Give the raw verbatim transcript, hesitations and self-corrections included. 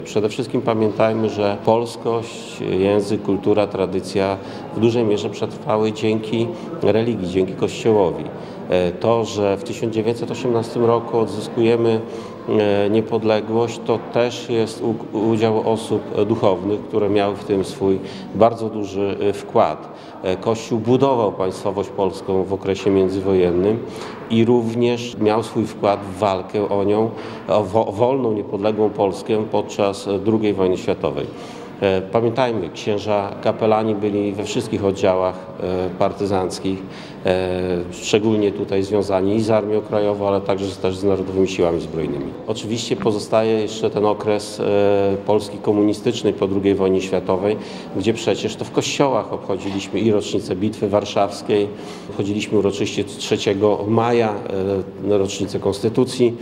Przede wszystkim pamiętajmy, że polskość, język, kultura, tradycja w dużej mierze przetrwały dzięki religii, dzięki Kościołowi. To, że w tysiąc dziewięćset osiemnastym roku odzyskujemy niepodległość, to też jest udział osób duchownych, które miały w tym swój bardzo duży wkład. Kościół budował państwowość polską w okresie międzywojennym i również miał swój wkład w walkę o nią, o wolną, niepodległą Polskę podczas drugiej wojny światowej. Pamiętajmy, księża kapelani byli we wszystkich oddziałach partyzanckich, szczególnie tutaj związani i z Armią Krajową, ale także też z Narodowymi Siłami Zbrojnymi. Oczywiście pozostaje jeszcze ten okres Polski komunistycznej po drugiej wojnie światowej, gdzie przecież to w kościołach obchodziliśmy i rocznicę Bitwy Warszawskiej, obchodziliśmy uroczyście trzeciego maja, rocznicę Konstytucji.